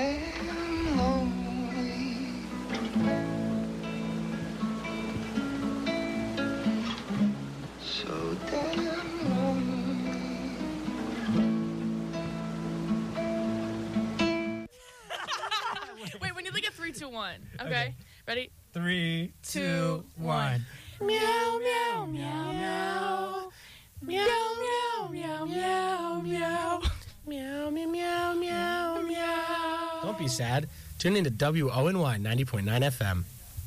damn lonely. So damn lonely. Wait, when you think of 3, 2, 1. Okay. Ready? 3, 2, 1. Meow, meow, meow, meow. Meow, meow, meow, meow, meow. Meow, meow, meow, meow, meow. Don't be sad. Tune in to WONY 90.9 FM.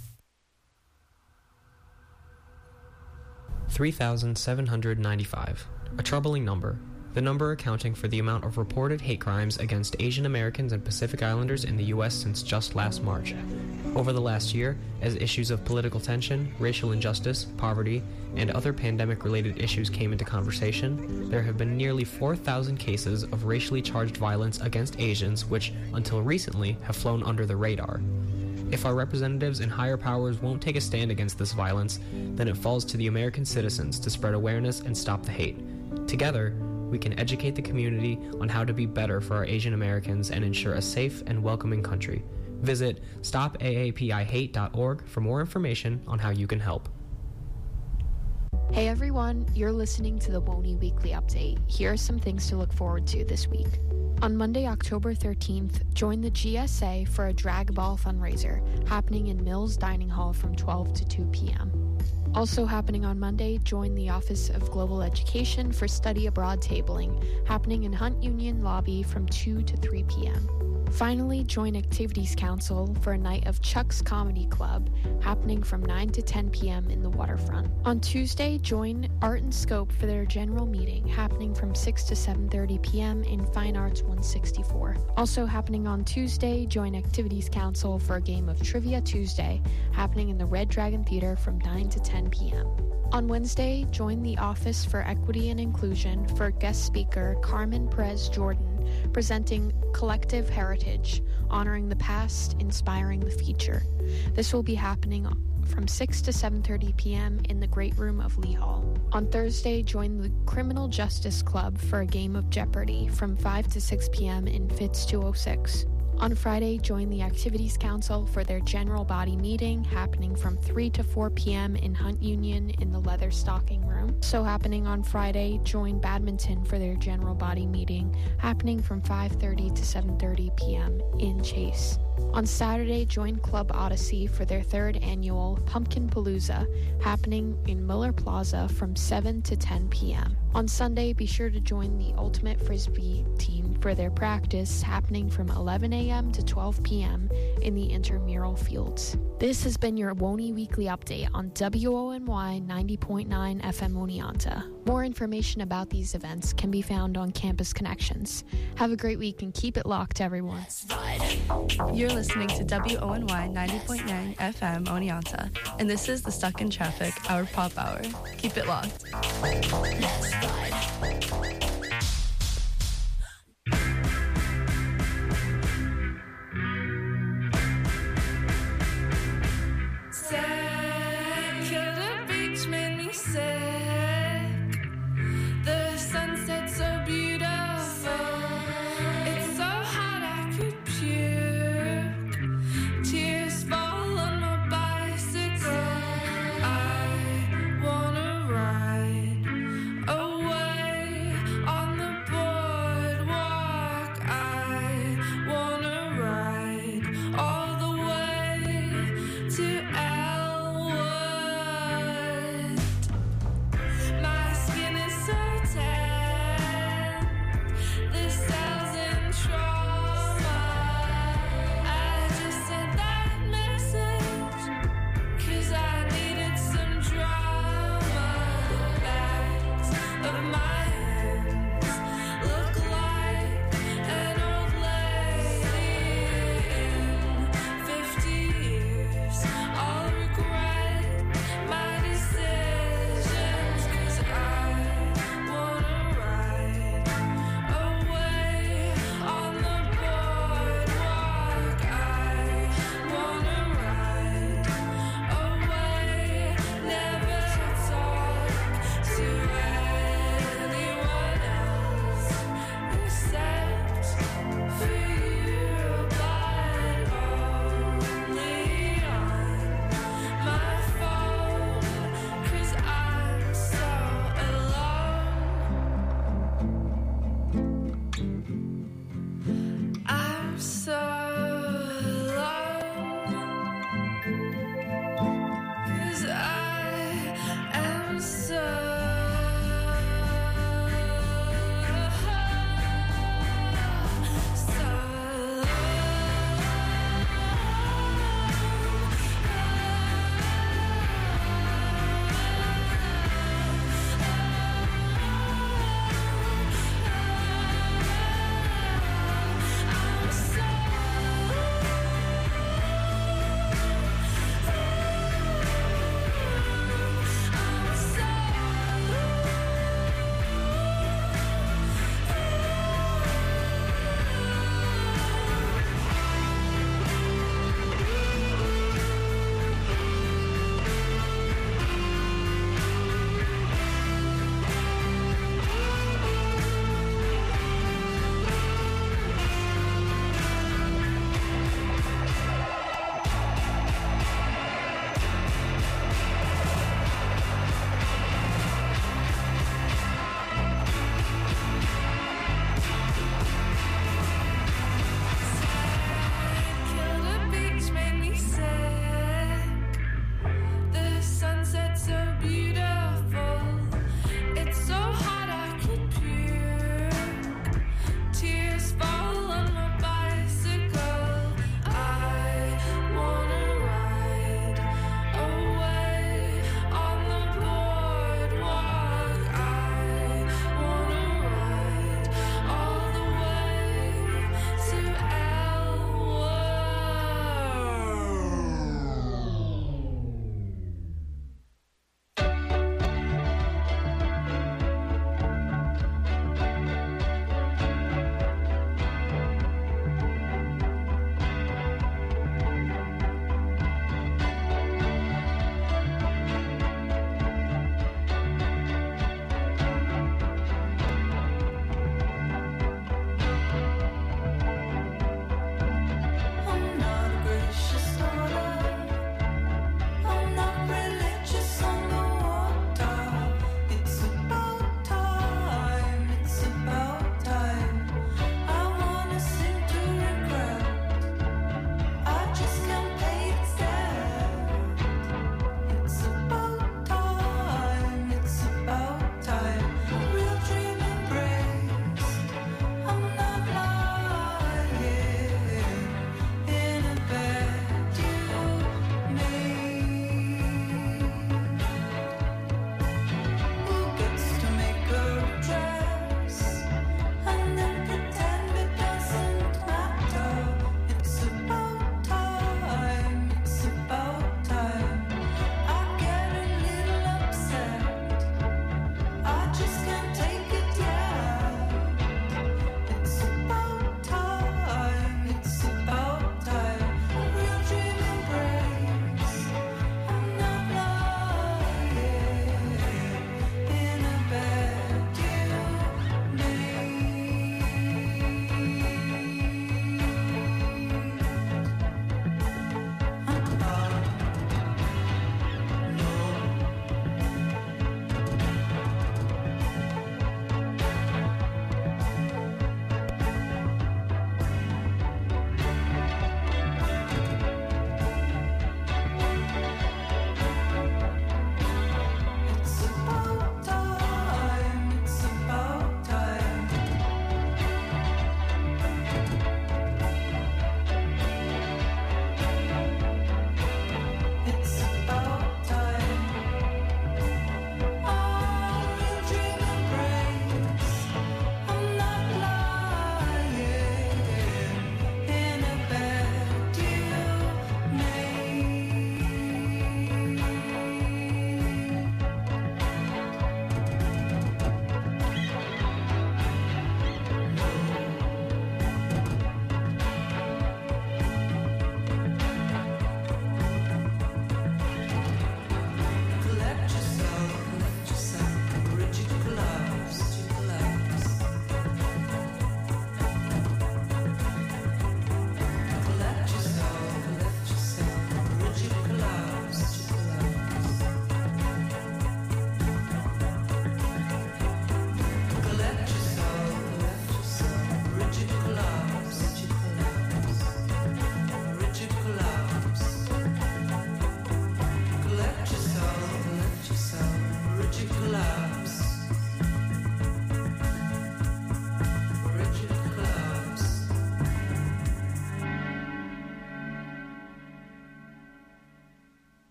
3,795. A troubling number. The number accounting for the amount of reported hate crimes against Asian Americans and Pacific Islanders in the U.S. since just last March. Over the last year, as issues of political tension, racial injustice, poverty, and other pandemic-related issues came into conversation, there have been nearly 4,000 cases of racially charged violence against Asians which, until recently, have flown under the radar. If our representatives and higher powers won't take a stand against this violence, then it falls to the American citizens to spread awareness and stop the hate. Together, we can educate the community on how to be better for our Asian Americans and ensure a safe and welcoming country. Visit stopaapihate.org for more information on how you can help. Hey everyone, you're listening to the WONY Weekly Update. Here are some things to look forward to this week. On Monday, October 13th, join the GSA for a drag ball fundraiser happening in Mills Dining Hall from 12 to 2 p.m. Also happening on Monday, join the Office of Global Education for study abroad tabling happening in Hunt Union Lobby from 2 to 3 p.m. Finally, join Activities Council for a night of Chuck's Comedy Club happening from 9 to 10 p.m. in the waterfront. On Tuesday, join Art and Scope for their general meeting happening from 6 to 7:30 p.m. in Fine Arts 164. Also happening on Tuesday, join Activities Council for a game of Trivia Tuesday happening in the Red Dragon Theater from 9 to 10 p.m. On Wednesday, join the Office for Equity and Inclusion for guest speaker Carmen Perez Jordan presenting Collective Heritage, honoring the past, inspiring the future. This will be happening from 6 to 7:30 p.m. in the Great Room of Lee Hall. On Thursday, join the Criminal Justice Club for a game of Jeopardy from 5 to 6 p.m. in Fitz 206. On Friday, join the Activities Council for their general body meeting happening from 3 to 4 p.m. in Hunt Union in the Leather Stocking Room. So happening on Friday, join Badminton for their general body meeting happening from 5:30 to 7:30 p.m. in Chase. On Saturday, join Club Odyssey for their third annual Pumpkin Palooza happening in Miller Plaza from 7 to 10 p.m. On Sunday, be sure to join the Ultimate Frisbee team for their practice happening from 11 a.m. to 12 p.m. in the intramural fields. This has been your WONY Weekly Update on WONY 90.9 FM Oneonta. More information about these events can be found on Campus Connections. Have a great week and keep it locked, everyone. You're listening to WONY 90.9 FM Oneonta, and this is the Stuck in Traffic, our pop hour. Keep it locked. Let's ride. Oh,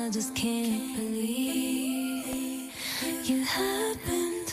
I just can't believe you happened.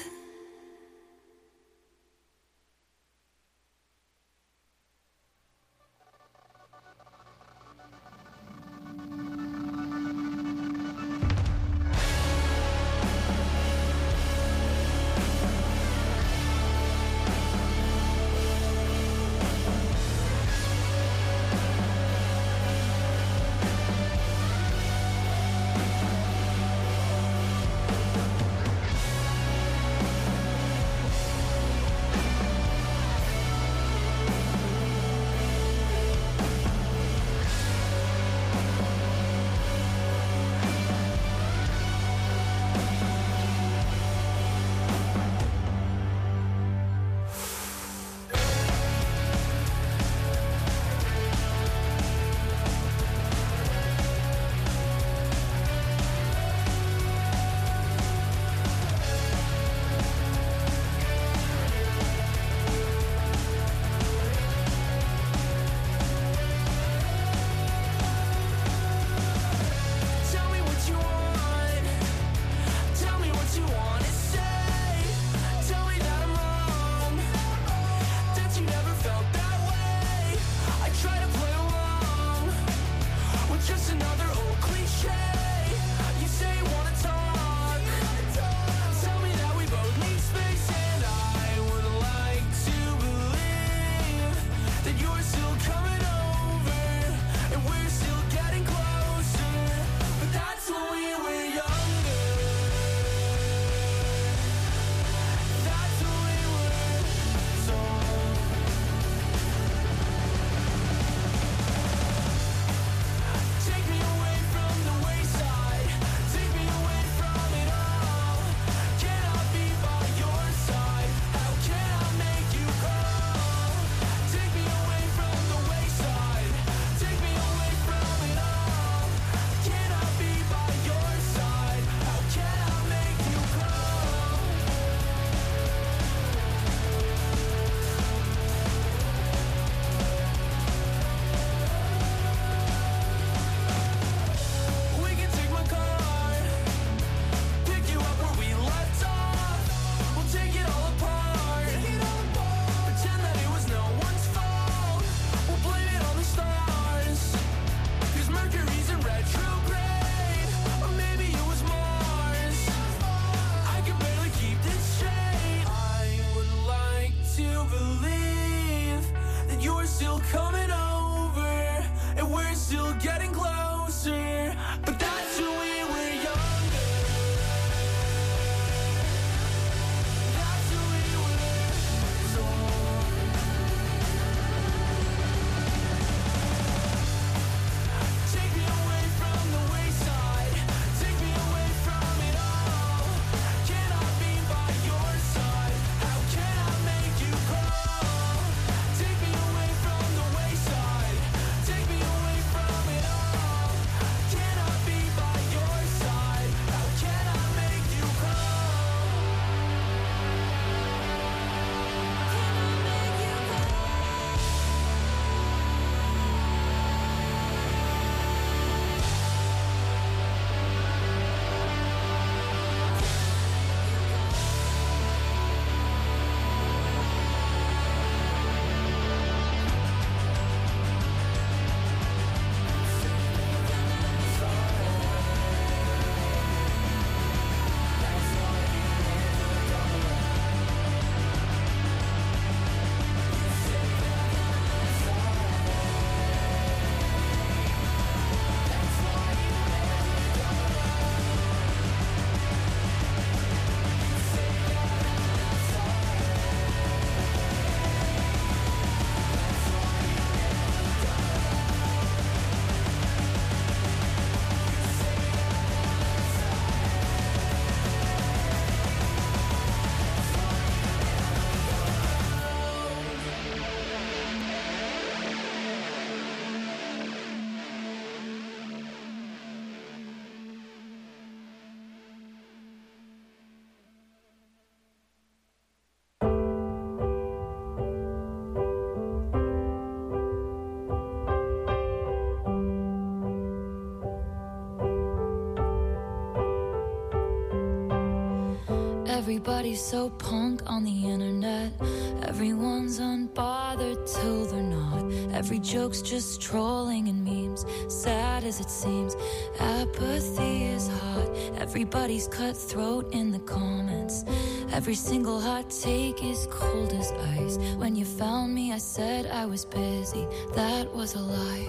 Everybody's so punk on the internet. Everyone's unbothered till they're not. Every joke's just trolling and memes. Sad as it seems, apathy is hot. Everybody's cutthroat in the comments. Every single hot take is cold as ice. When you found me, I said I was busy. That was a lie.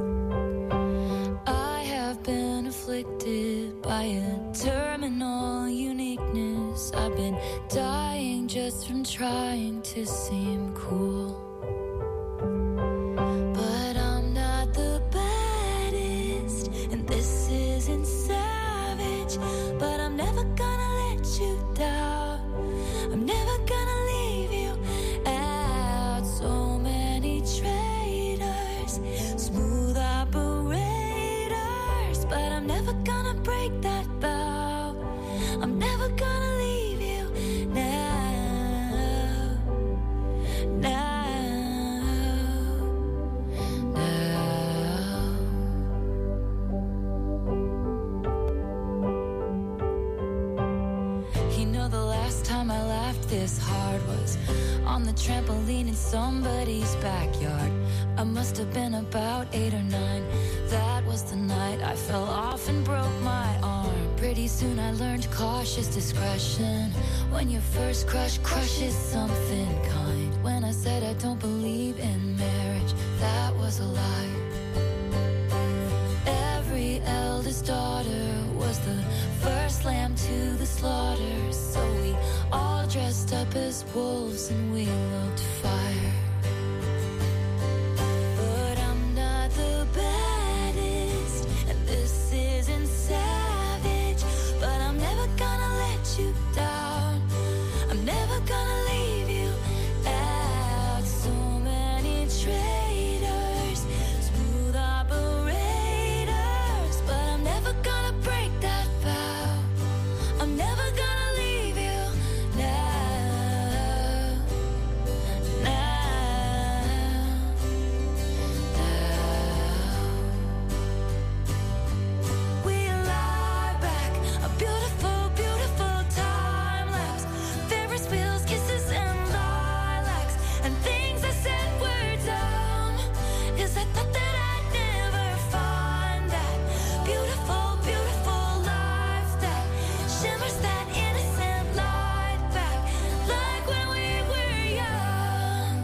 I have been afflicted by a terminal uniqueness. I've been dying just from trying to seem cool. But I'm not the baddest, and this isn't savage. But I'm never gonna let you down. I'm never gonna leave you out. So many traitors, smooth operators, but I'm never gonna break that vow. I'm never gonna leave you now. Now. You know, the last time I laughed this hard was on the trampoline in somebody's backyard. I must have been about 8 or 9. That was the night I fell off and broke my arm. Pretty soon I learned cautious discretion. When your first crush crushes something kind. When I said I don't believe in marriage, that was a lie. Every eldest daughter was the first lamb to the slaughter. So we all dressed up as wolves and we looked fire. But I'm not the baddest, and this isn't savage. But I'm never gonna let you down. I'm never gonna leave you out. So many traitors, smooth operators, but I'm never gonna break that vow. I'm never gonna leave you now. We lie back, a beautiful, beautiful time lapse. Ferris wheels, kisses, and lilacs, and things I said were dumb. 'Cause I thought that I'd never find that beautiful, beautiful life that shimmers that innocent light back, like when we were young.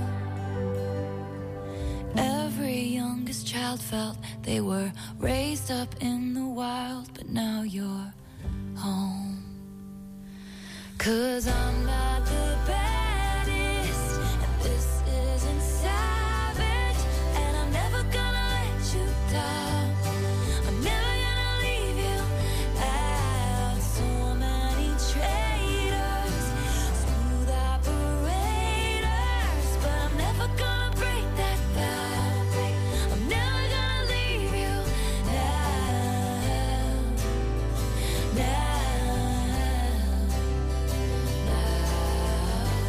Every youngest child felt they were raised up in the wild, but now you're home. 'Cause I'm not the baddest, and this isn't savage, and I'm never gonna let you down. I'm never gonna leave you out. So many traitors, smooth operators, but I'm never gonna break that vow. I'm never gonna leave you now. Now.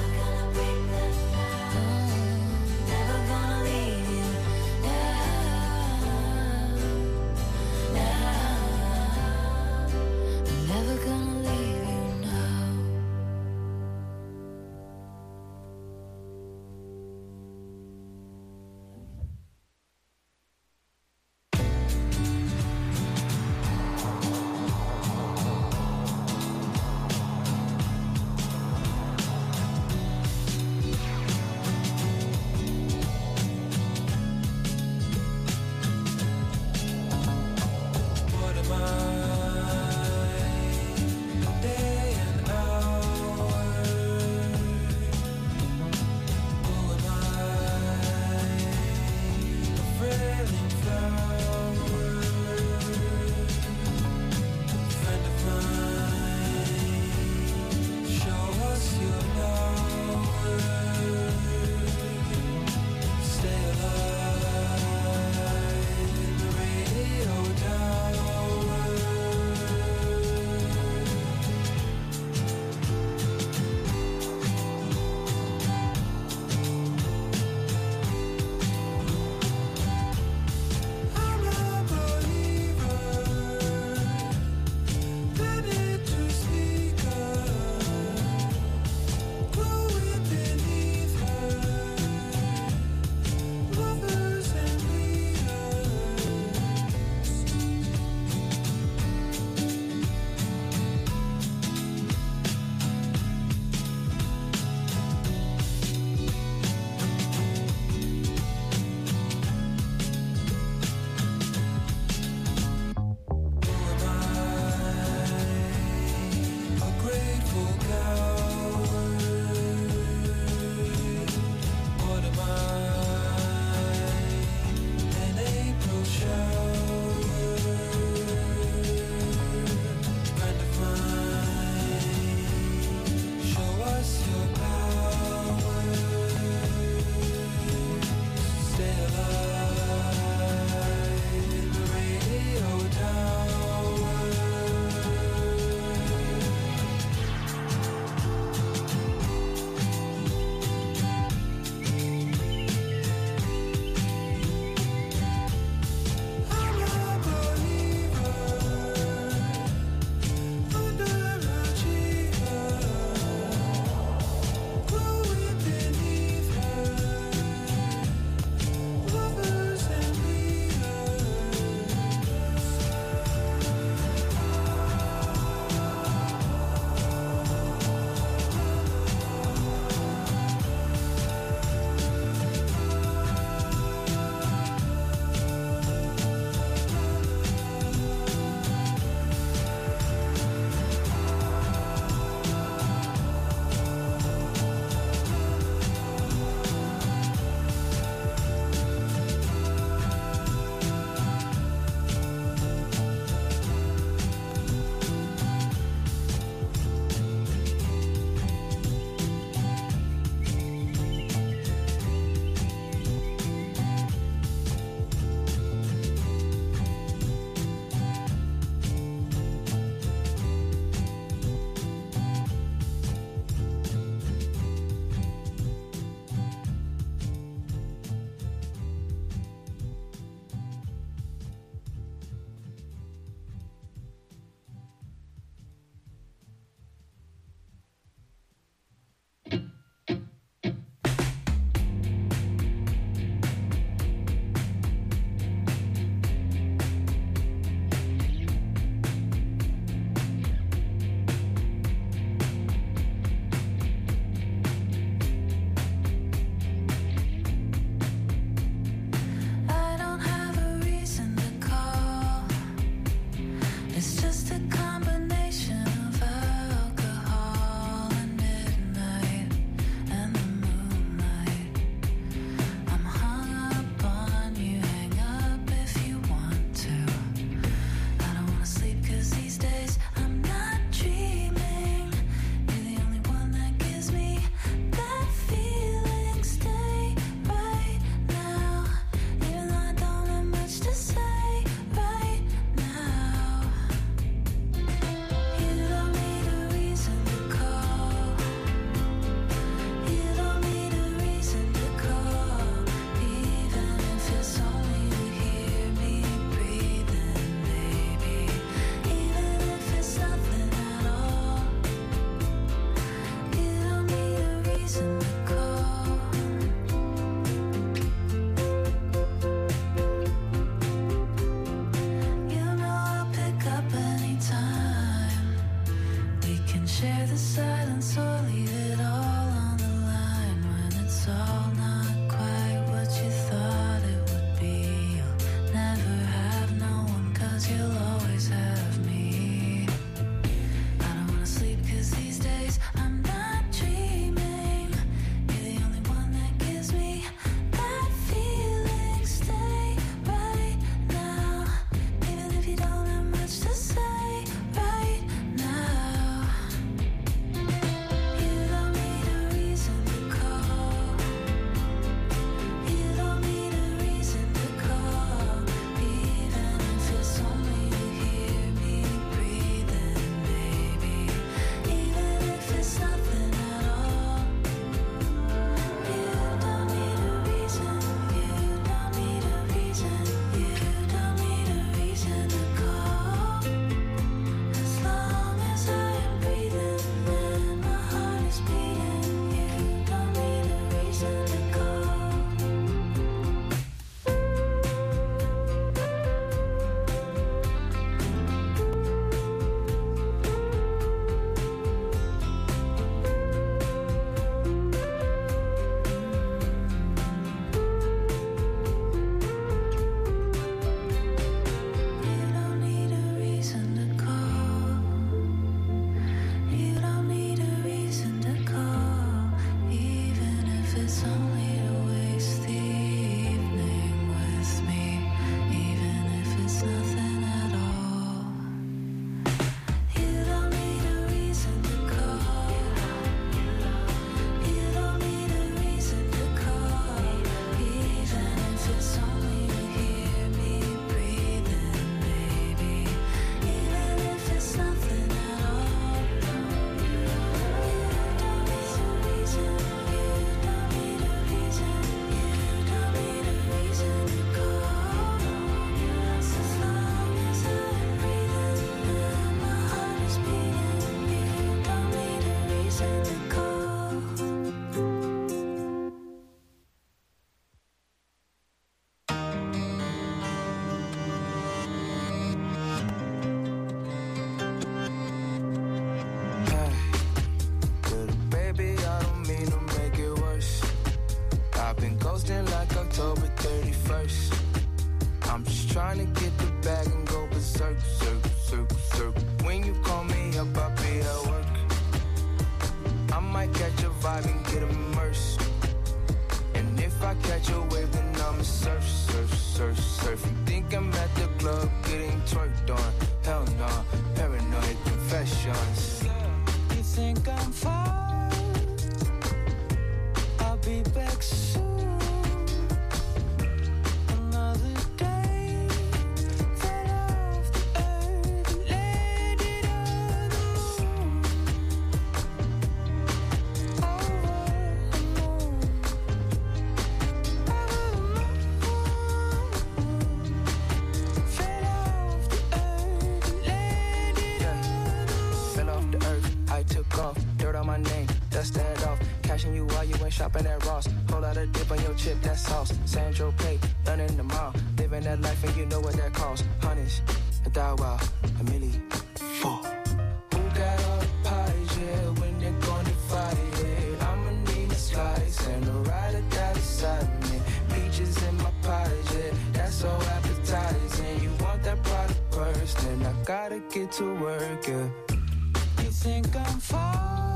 shopping at Ross. Whole lot of dip on your chip, that's sauce. Sandro Pay, done in the mall. Living that life and you know what that costs. Hundreds, $1,000, $1 million. Who got all the pies, yeah, when they're gonna fight it? I'ma need a slice and a ride or die beside me. Peaches in my pies, yeah, that's so appetizing. You want that product first, then I gotta get to work, yeah. You think I'm far?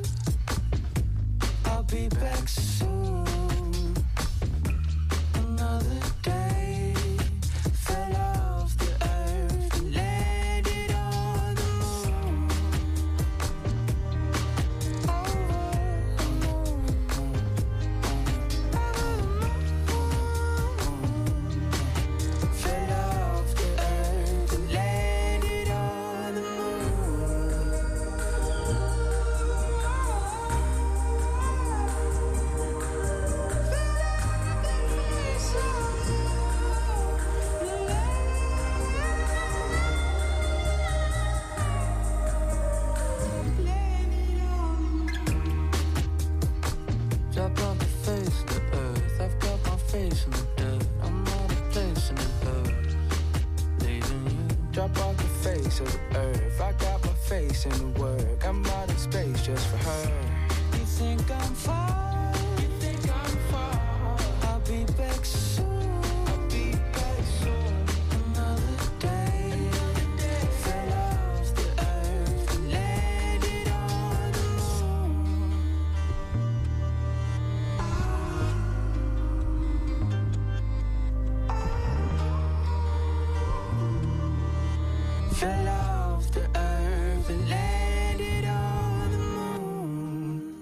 I'll be back soon. Another day fell off the earth and landed on the moon. Fell off the earth and landed on the drop off the face of the earth. I've got my face in the dirt. I'm out of place in the earth. Leaving you. Drop off the face of the earth. I got my face in the work. I'm out of space just for her. You think I'm far? You think I'm far? I'll be back soon. I'll be back soon. Another day fell off the earth and landed on the moon. Fell off the earth and landed on the moon.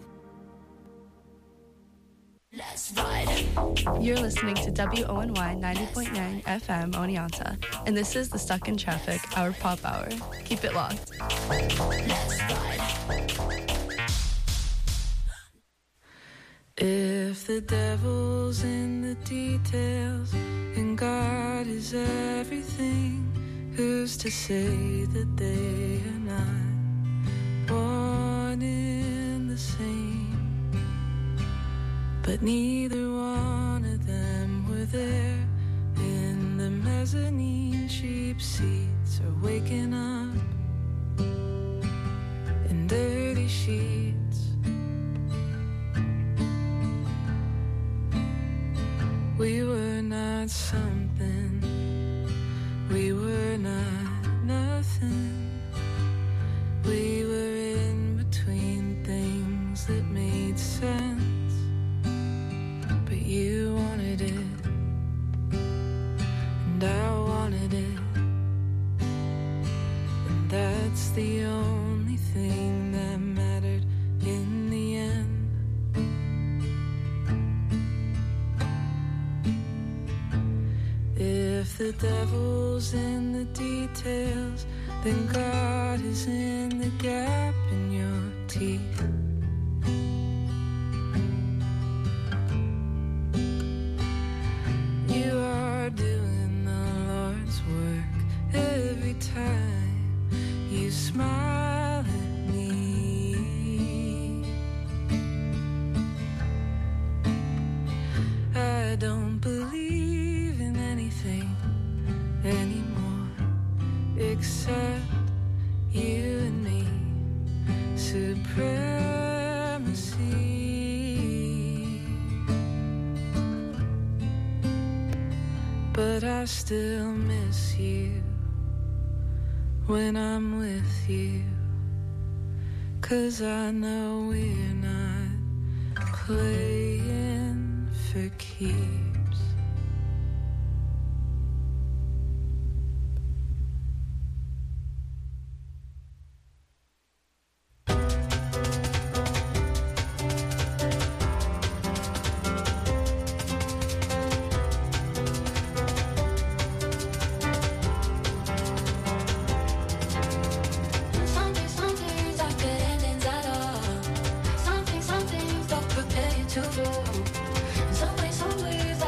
Let's ride. You're listening to WONY 90.9 FM Oneonta, and this is the Stuck in Traffic, our pop hour. Keep it locked. Let's ride. If the devil's in the details and God is everything, who's to say that they are not one in the same? But neither one of them were there in the mezzanine. Cheap seats are waking up in dirty sheets. We were not something, we were not nothing. We were in between things that made sense. But you wanted it, and I wanted it, and that's the only thing that mattered in the end. If the devil's in the details, then God is in the gap in your teeth. You are doing the Lord's work every time you smile at me. I don't believe in anything anymore except you and me. Supremacy. But I still miss you when I'm with you, 'cause I know we're not playing for keeps. Some ways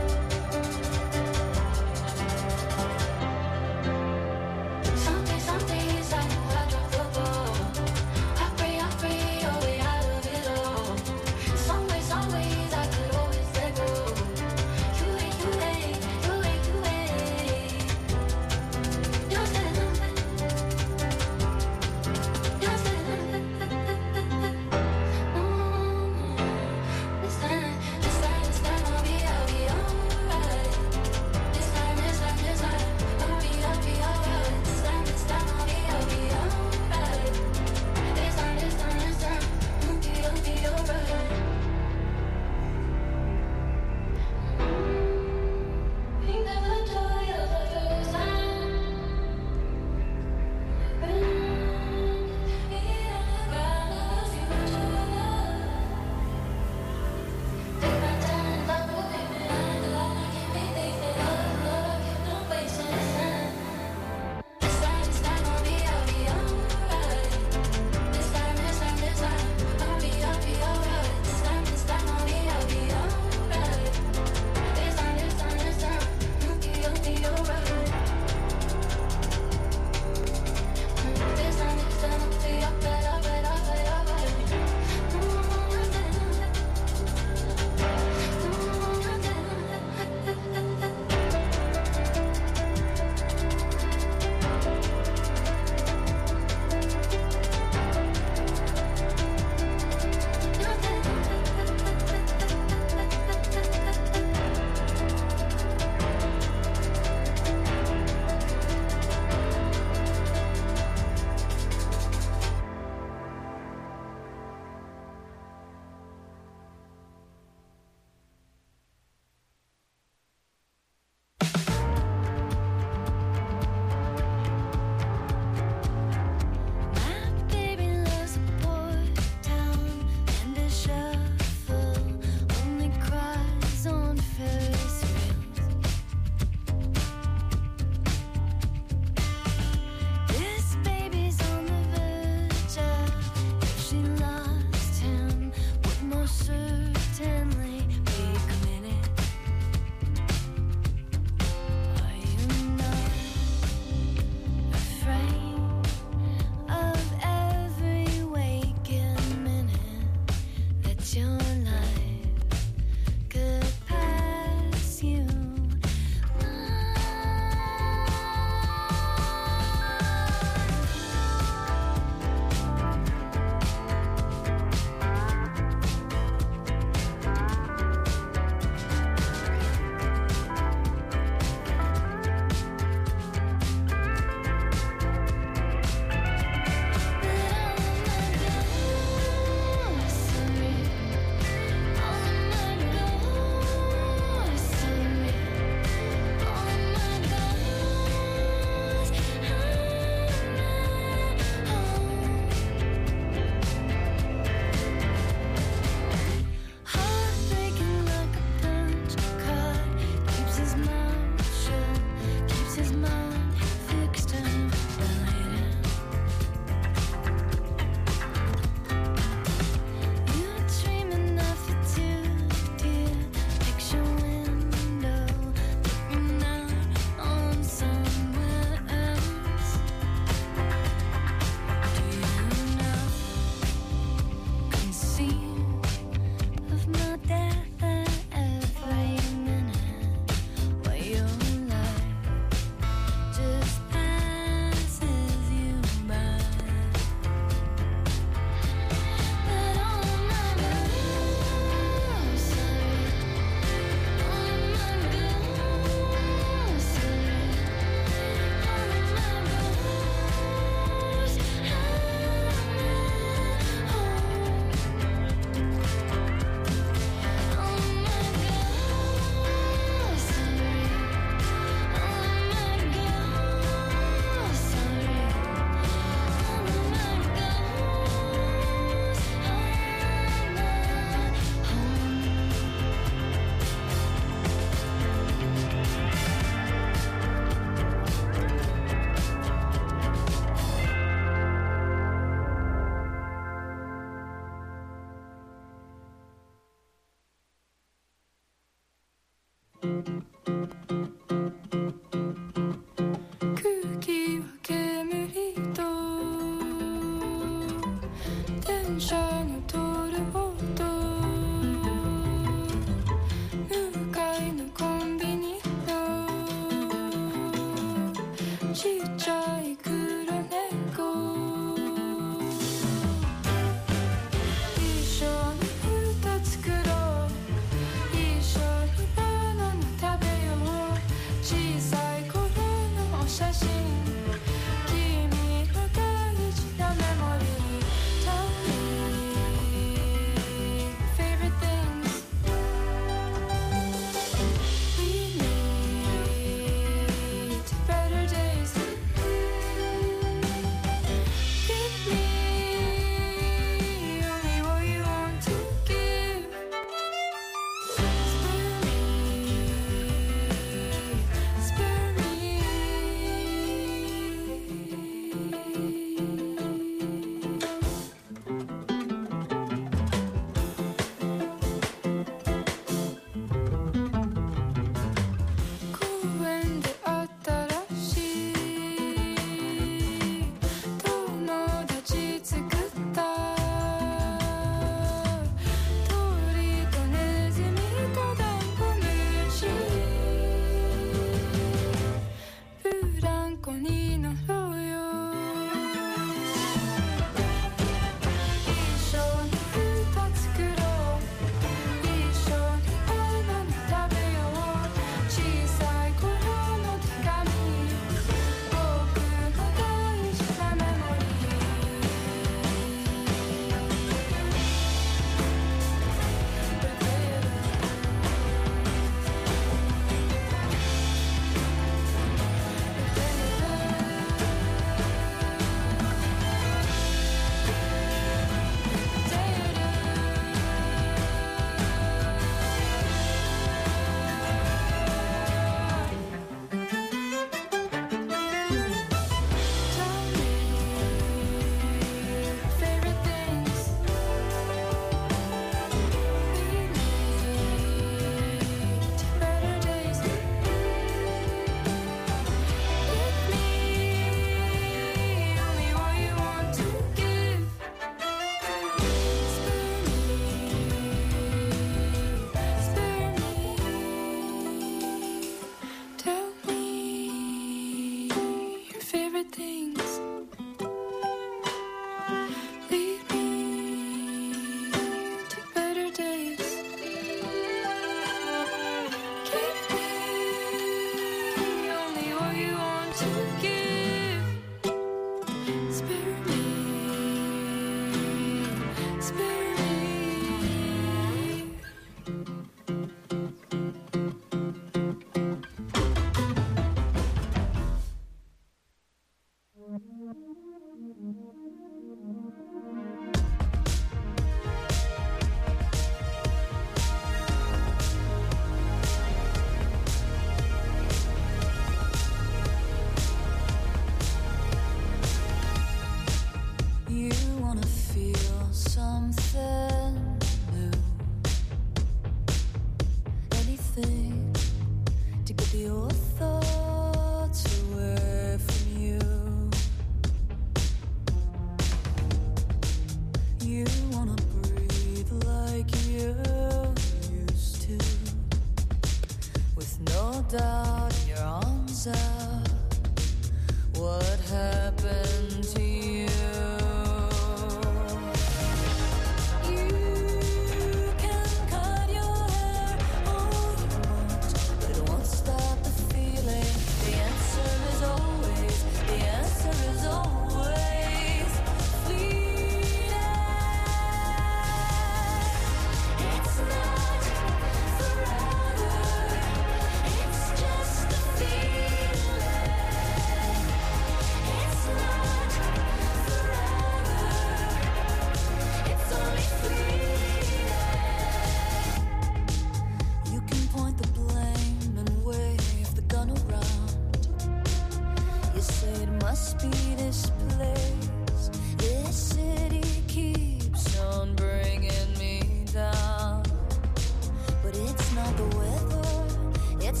It's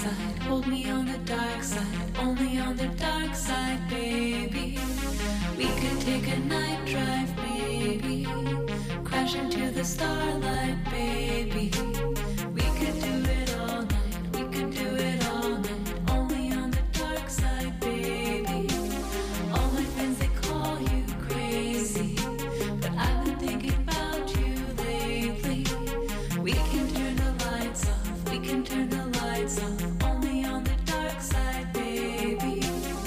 side, hold me on the dark side, only on the dark side, baby. We could take a night drive, baby, crash into the starlight, baby. We could do it all night, we could do it all night, only on the dark side, baby. All my friends, they call you crazy, but I've been thinking about you lately. We can turn the lights off, we can turn the lights off, only on the dark side, baby.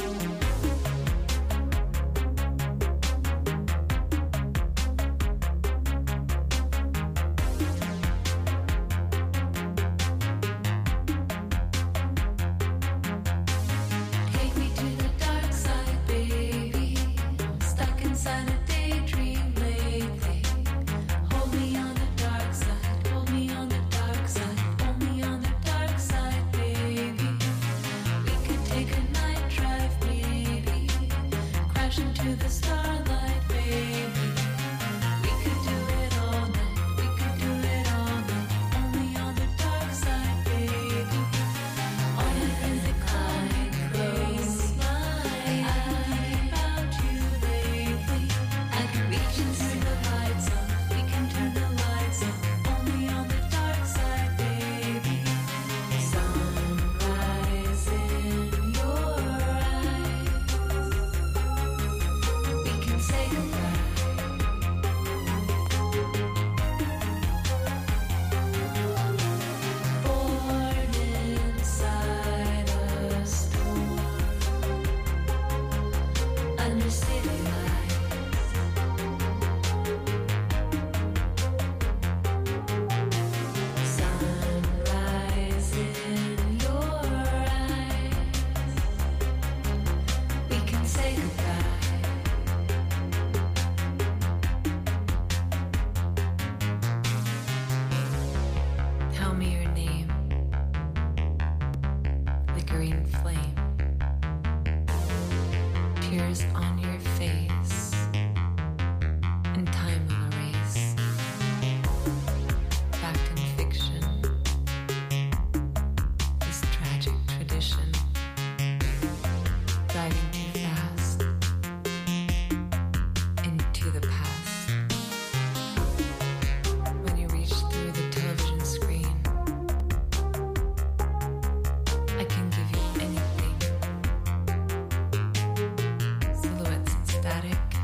Take me to the dark side, baby. Stuck inside a daydream lately. Hold me on the dark side, hold me on the dark side, only on the dark side, baby. We could take a night drive, baby, crash into the starlight, baby. We could do it all night, we could do it all night, only on the dark side, baby. All my friends, they call me crazy. I've been thinking about you lately. I can reach and turn the lights off, we can turn the lights off, only on the dark side, baby. Sunrise in your eyes, we can say goodbye. Born inside a storm, under city lights. Sunrise in your eyes, we can say goodbye. Tell me your name, flickering flame, tears on your face, and time will erase. Fact and fiction, this tragic tradition, driving too fast into the past. When you reach through the television screen, I can give you anything. Silhouettes and static,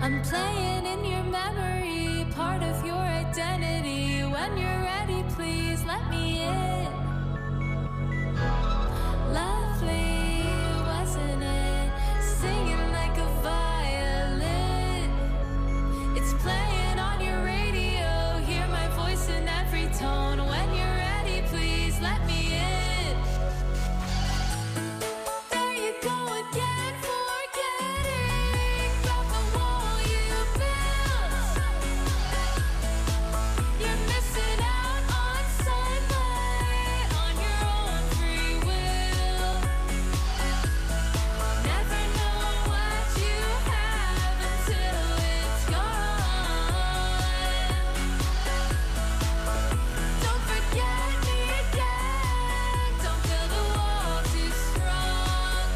I'm playing in your memory, part of your identity. When you're ready, please let me in. Lovely, wasn't it? Singing like a violin. It's playing on your radio. Hear my voice in every tone. When you're ready, please let me in. There you go again, forgetting about the wall you built. You're missing out on sunlight on your own free will. Never know what you have until it's gone. Don't forget me again. Don't feel the wall too strong.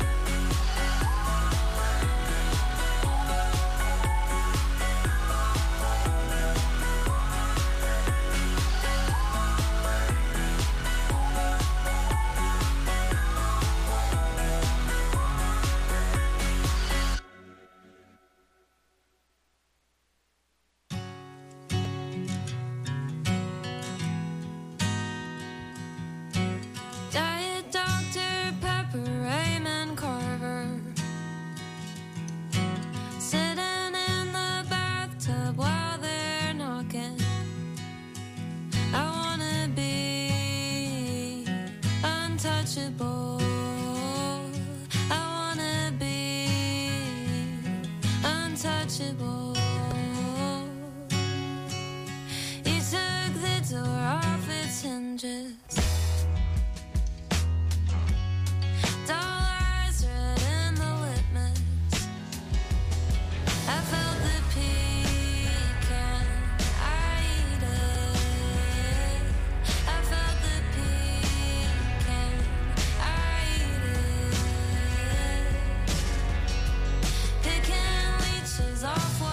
Diet Dr. Pepper, Raymond Carver. Sitting in the bathtub while they're knocking. I wanna be untouchable. I wanna be untouchable. He took the door off its hinges. Dollars red in the litmus. I felt the pecan. I eat it. I felt the pecan. I eat it. Picking leeches off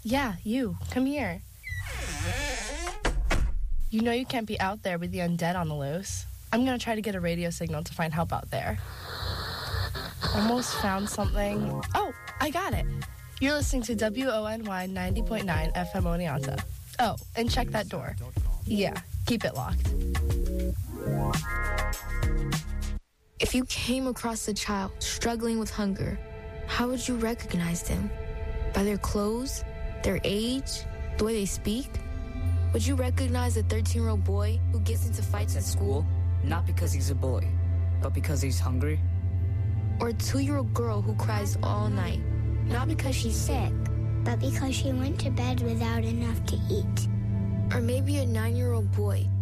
Yeah, you. Come here. You know you can't be out there with the undead on the loose. I'm gonna try to get a radio signal to find help out there. Almost found something. Oh, I got it. You're listening to WONY 90.9 FM Oneonta. Oh, and check that door. Yeah, keep it locked. If you came across a child struggling with hunger, how would you recognize them? By their clothes, their age, the way they speak? Would you recognize a 13-year-old boy who gets into fights at school? Not because he's a boy, but because he's hungry? Or a 2-year-old girl who cries all night, not because she's sick, but because she went to bed without enough to eat? Or maybe a 9-year-old boy